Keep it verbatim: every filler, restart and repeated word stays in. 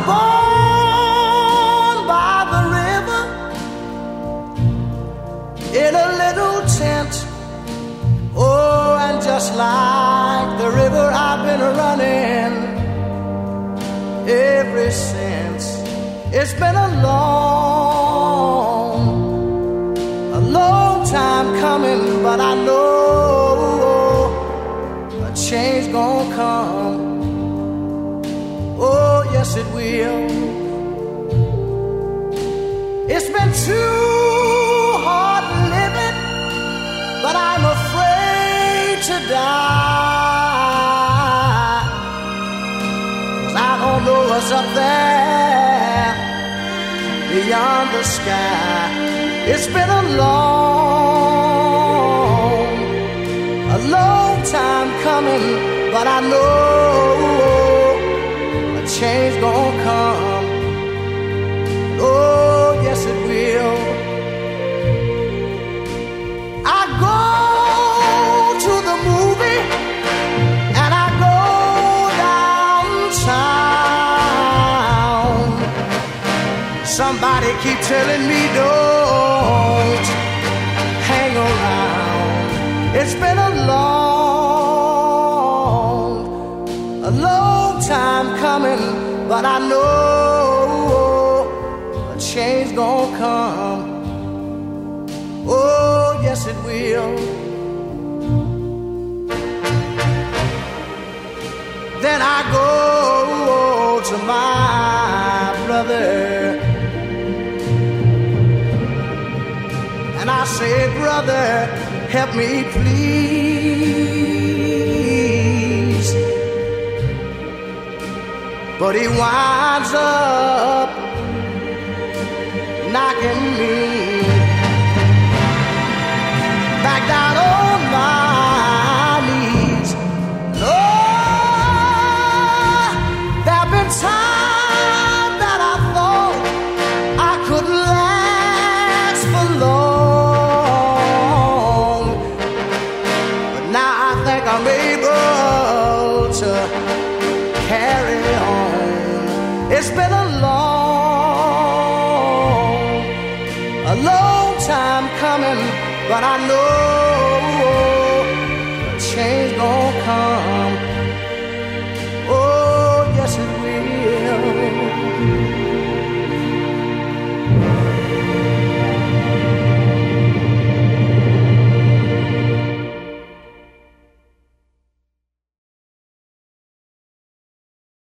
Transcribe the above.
born by the river in a little tent. Oh, and just like the river, I've been running ever since. It's been a long, a long time coming, but I know a change gonna come. Oh, yes, it will. It's been too hard living, but I'm afraid to die. 'Cause I don't know what's up there beyond the sky. It's been a long, a long time coming, but I know a change gonna come. Oh, yes, it will. I go to the movie and I go downtown. Somebody keep telling me don't hang around. It's been a long, a long time coming, but I know a change gonna come. Oh, yes, it will. Then I go to my brother and I say, brother, help me please. But he winds up knocking me back down on my knees. Oh, there have been times that I thought I couldn't last for long, but now I think I'm able to carry on. It's been a long, a long time coming, but I know a change gonna come.